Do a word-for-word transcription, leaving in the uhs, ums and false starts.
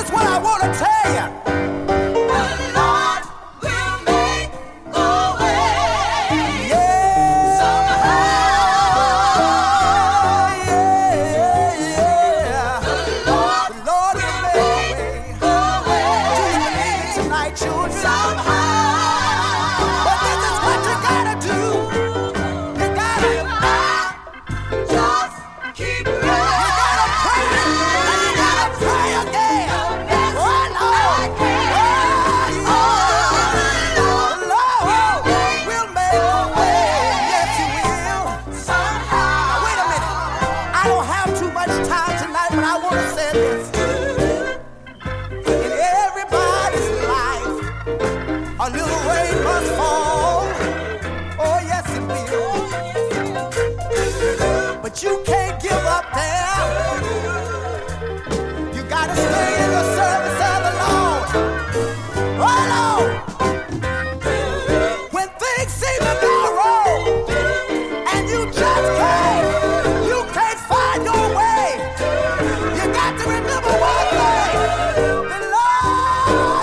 is what I want to tell you. The Lord will make a way. Yeah. Somehow. Yeah, yeah. The Lord, the Lord will make a way. Do you believe it tonight, children? Somehow. But this is what you gotta do. You gotta just keep praying. You gotta pray. And you gotta pray again. Oh, Lord. Oh, yeah. The Lord will make a way. Yes, He will. Somehow. Now, wait a minute. I don't have too much time tonight, but I want to say this. In everybody's life, a little way